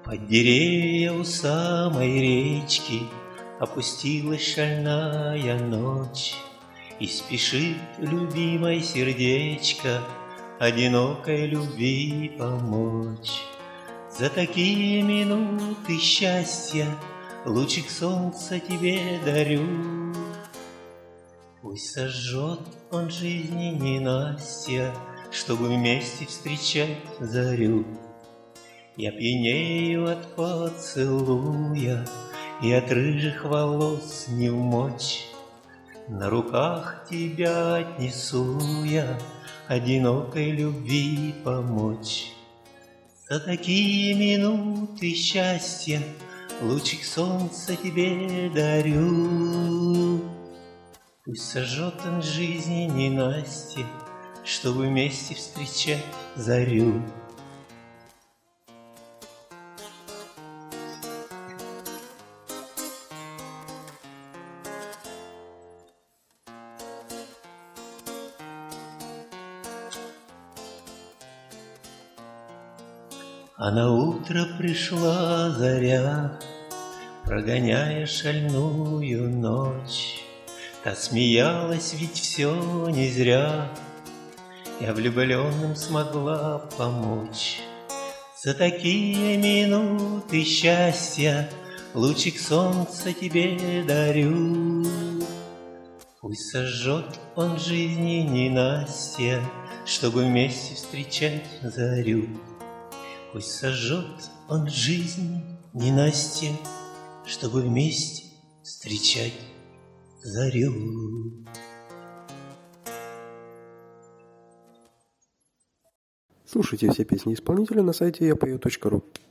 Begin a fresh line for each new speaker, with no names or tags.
Под деревья у самой речки опустилась шальная ночь, и спешит любимое сердечко одинокой любви помочь. За такие минуты счастья лучик солнца тебе дарю. Пусть сожжет он жизни ненастья, чтобы вместе встречать зарю. Я пьянею от поцелуя и от рыжих волос невмочь. На руках тебя отнесу я одинокой любви помочь. За такие минуты счастья лучик солнца тебе дарю. Пусть сожжет он жизни ненастья, чтобы вместе встречать зарю. А на утро пришла заря, прогоняя шальную ночь. Та смеялась, ведь все не зря, я влюбленным смогла помочь. За такие минуты счастья лучик солнца тебе дарю. Пусть сожжет он жизни ненастья, чтобы вместе встречать зарю. Пусть сожжет он жизни ненастья, чтобы вместе встречать зарю.
Слушайте все песни исполнителя на сайте yapою.ru.